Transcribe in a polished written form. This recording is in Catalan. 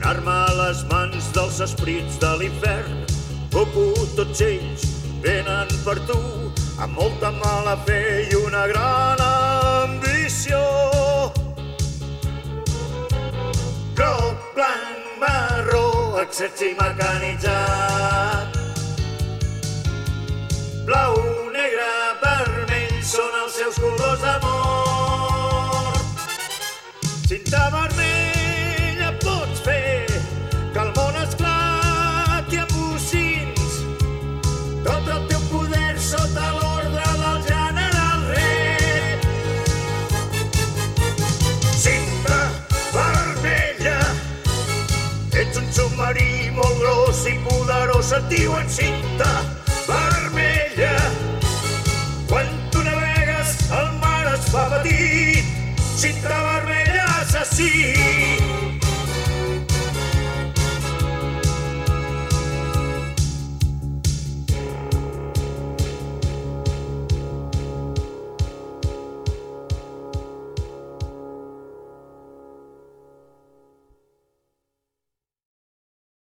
arma a les mans dels esprits de l'infern. Goku, tots ells venen per tu, amb molta mala fe i una gran ambició. Groc, blanc, marró, exèrcit mecanitzat. Blau, negre, vermell són els seus colors d'amor. Cinta vermella pots fer que el món esclati amb bocins. Tot el teu poder sota l'ordre del general Red. Cinta vermella, ets un submarí molt gros i poderós, et diuen cinta vermella. Quan tu navegues el mar es fa petit. Cinta vermella assassí.